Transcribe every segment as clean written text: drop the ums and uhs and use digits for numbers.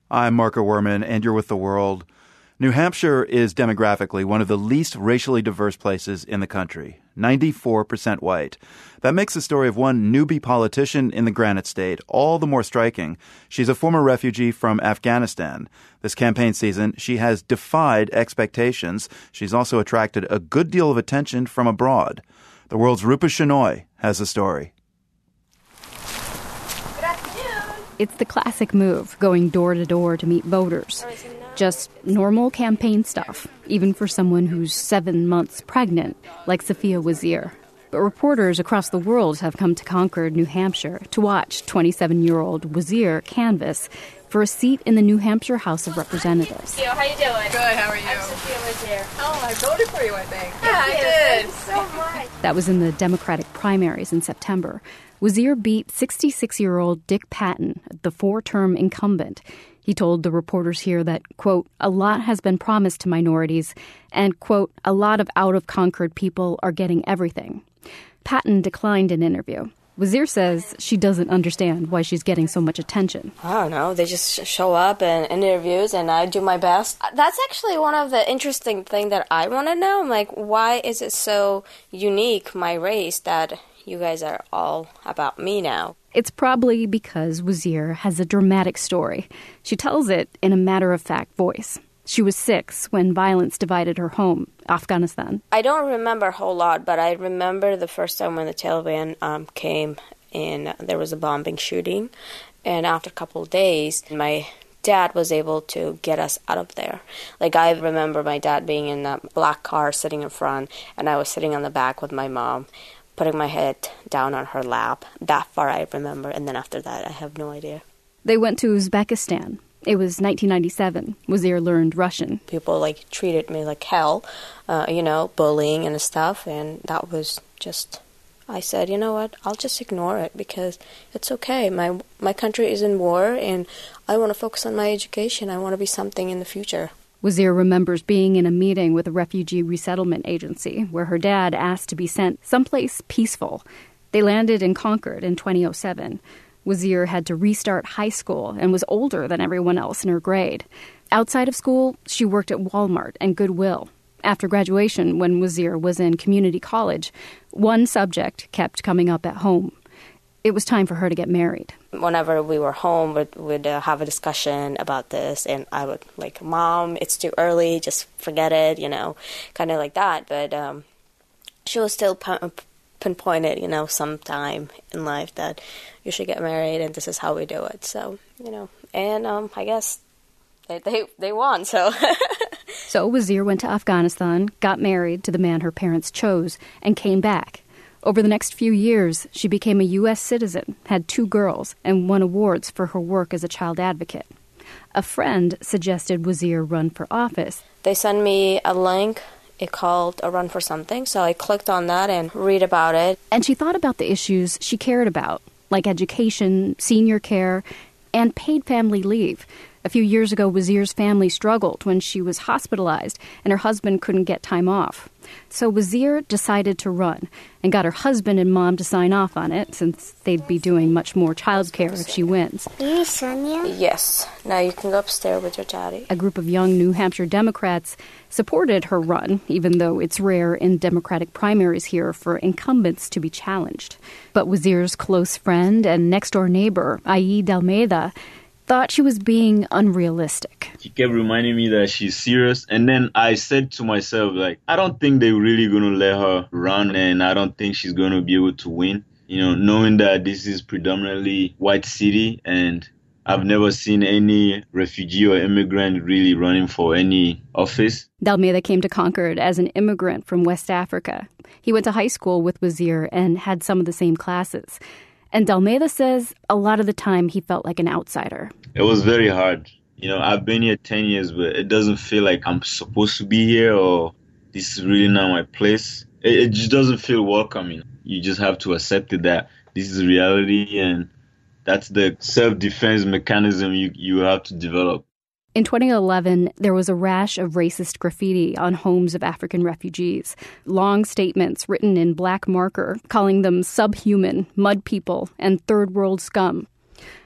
I'm Marco Werman, and you're with The World. New Hampshire is demographically one of the least racially diverse places in the country, 94% white. That makes the story of one newbie politician in the Granite State all the more striking. She's a former refugee from Afghanistan. This campaign season, she has defied expectations. She's also attracted a good deal of attention from abroad. The World's Rupa Shenoy has the story. It's the classic move, going door to door to meet voters. Just normal campaign stuff, even for someone who's 7 months pregnant, like Safia Wazir. But reporters across the world have come to Concord, New Hampshire, to watch 27-year-old Wazir canvass for a seat in the New Hampshire House of Representatives. How you doing? Good, how are you? I'm Safia Wazir. Oh, I voted for you, I think. Yeah, I did. did. So much. That was in the Democratic primaries in September. Wazir beat 66-year-old Dick Patton, the 4-term incumbent. He told the reporters here that, quote, a lot has been promised to minorities and, quote, a lot of out-of-Concord people are getting everything. Patton declined an interview. Wazir says she doesn't understand why she's getting so much attention. I don't know. They just show up in interviews and I do my best. That's actually one of the interesting things that I want to know. I'm like, why is it so unique, my race, that you guys are all about me now? It's probably because Wazir has a dramatic story. She tells it in a matter-of-fact voice. She was 6 when violence divided her home, Afghanistan. I don't remember a whole lot, but I remember the first time when the Taliban came and there was a bombing shooting. And after a couple of days, my dad was able to get us out of there. Like, I remember my dad being in a black car sitting in front, and I was sitting on the back with my mom, putting my head down on her lap. That far I remember, and then after that, I have no idea. They went to Uzbekistan. It was 1997. Wazir learned Russian. People, treated me like hell, bullying and stuff, and that was just... I said, you know what, I'll just ignore it because it's okay. My country is in war, and I want to focus on my education. I want to be something in the future. Wazir remembers being in a meeting with a refugee resettlement agency where her dad asked to be sent someplace peaceful. They landed in Concord in 2007. Wazir had to restart high school and was older than everyone else in her grade. Outside of school, she worked at Walmart and Goodwill. After graduation, when Wazir was in community college, one subject kept coming up at home. It was time for her to get married. Whenever we were home, we'd have a discussion about this, and I would, Mom, it's too early, just forget it, kind of like that. But she was still pinpointed, sometime in life that you should get married, and this is how we do it. So, and I guess they won, so... So Wazir went to Afghanistan, got married to the man her parents chose, and came back. Over the next few years, she became a U.S. citizen, had 2 girls, and won awards for her work as a child advocate. A friend suggested Wazir run for office. They sent me a link. It called a Run for Something, so I clicked on that and read about it. And she thought about the issues she cared about, like education, senior care, and paid family leave. A few years ago, Wazir's family struggled when she was hospitalized and her husband couldn't get time off. So Wazir decided to run and got her husband and mom to sign off on it since they'd be doing much more childcare if she wins. Are you Sonia? Yes. Now you can go upstairs with your daddy. A group of young New Hampshire Democrats supported her run, even though it's rare in Democratic primaries here for incumbents to be challenged. But Wazir's close friend and next-door neighbor, Aid Almeida, thought she was being unrealistic. She kept reminding me that she's serious. And then I said to myself, I don't think they're really going to let her run, and I don't think she's going to be able to win. Knowing that this is predominantly white city, and I've never seen any refugee or immigrant really running for any office. Dalmeida came to Concord as an immigrant from West Africa. He went to high school with Wazir and had some of the same classes. And Dalmeida says a lot of the time he felt like an outsider. It was very hard. I've been here 10 years, but it doesn't feel like I'm supposed to be here or this is really not my place. It just doesn't feel welcoming. You just have to accept it that this is reality, and that's the self-defense mechanism you have to develop. In 2011, there was a rash of racist graffiti on homes of African refugees. Long statements written in black marker calling them subhuman, mud people, and third world scum.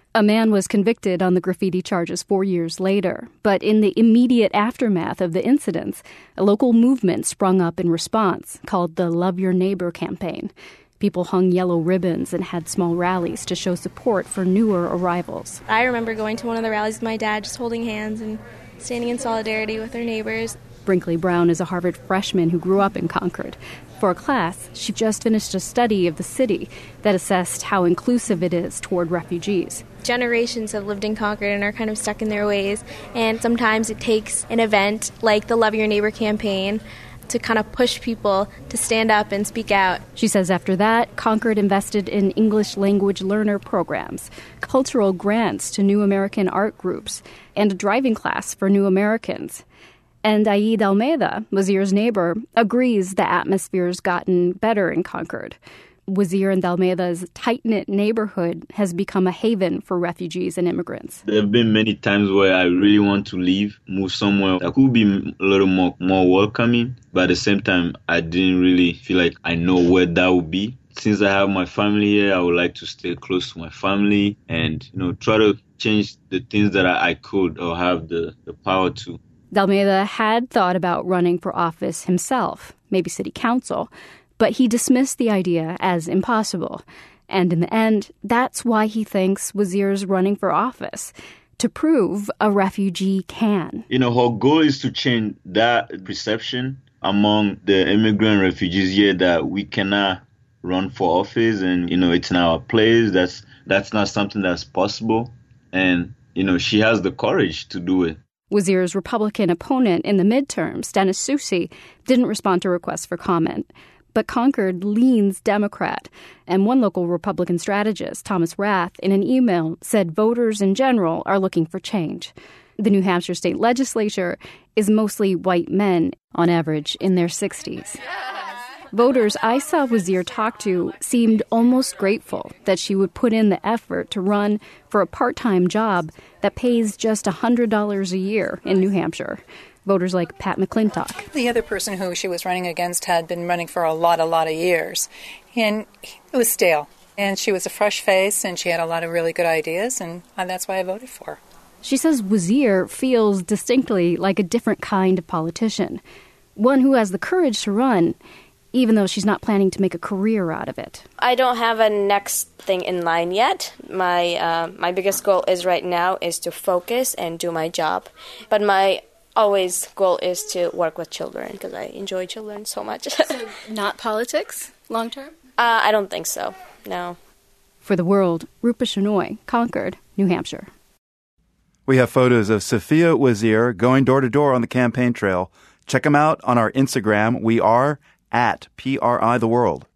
A man was convicted on the graffiti charges 4 years later, but in the immediate aftermath of the incidents, a local movement sprung up in response called the Love Your Neighbor campaign. People hung yellow ribbons and had small rallies to show support for newer arrivals. I remember going to one of the rallies with my dad, just holding hands and standing in solidarity with our neighbors. Brinkley Brown is a Harvard freshman who grew up in Concord. For a class, she just finished a study of the city that assessed how inclusive it is toward refugees. Generations have lived in Concord and are kind of stuck in their ways, and sometimes it takes an event like the Love Your Neighbor campaign to kind of push people to stand up and speak out. She says after that, Concord invested in English language learner programs, cultural grants to new American art groups, and a driving class for new Americans. And Aid Almeida, Wazir's neighbor, agrees the atmosphere's gotten better in Concord. Wazir and Almeida's tight-knit neighborhood has become a haven for refugees and immigrants. There have been many times where I really want to leave, move somewhere that could be a little more welcoming, but at the same time, I didn't really feel like I know where that would be. Since I have my family here, I would like to stay close to my family and, try to change the things that I could or have the power to. Almeida had thought about running for office himself, maybe city council, but he dismissed the idea as impossible. And in the end, that's why he thinks Wazir's running for office, to prove a refugee can. Her goal is to change that perception among the immigrant refugees here that we cannot run for office and, it's not our place. That's not something that's possible. And, she has the courage to do it. Wazir's Republican opponent in the midterms, Dennis Soucy, didn't respond to requests for comment. But Concord leans Democrat, and one local Republican strategist, Thomas Rath, in an email said voters in general are looking for change. The New Hampshire state legislature is mostly white men, on average in their 60s. Voters I saw Wazir talk to seemed almost grateful that she would put in the effort to run for a part-time job that pays just $100 a year in New Hampshire. Voters like Pat McClintock. The other person who she was running against had been running for a lot of years, and it was stale. And she was a fresh face, and she had a lot of really good ideas, and that's why I voted for her. She says Wazir feels distinctly like a different kind of politician, one who has the courage to run, even though she's not planning to make a career out of it. I don't have a next thing in line yet. My biggest goal right now is to focus and do my job. But my always goal is to work with children because I enjoy children so much. So not politics long term? I don't think so, no. For The World, Rupa Shenoy, Concord, New Hampshire. We have photos of Sophia Wazir going door to door on the campaign trail. Check them out on our Instagram. We are @PRI The World.